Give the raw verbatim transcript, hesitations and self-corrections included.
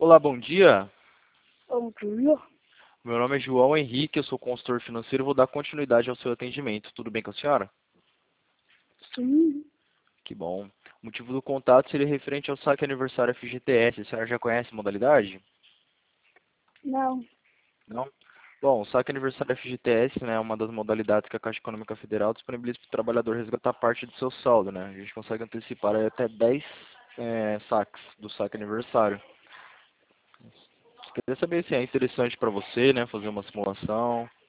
Olá, bom dia. Bom dia. Meu nome é João Henrique, eu sou consultor financeiro e vou dar continuidade ao seu atendimento. Tudo bem com a senhora? Sim. Que bom. O motivo do contato seria referente ao saque aniversário F G T S. A senhora já conhece a modalidade? Não. Não? Bom, o saque aniversário F G T S, né, é uma das modalidades que a Caixa Econômica Federal disponibiliza para o trabalhador resgatar parte do seu saldo, né? A gente consegue antecipar aí até dez eh, saques do saque aniversário. Queria saber se é interessante para você, né, fazer uma simulação.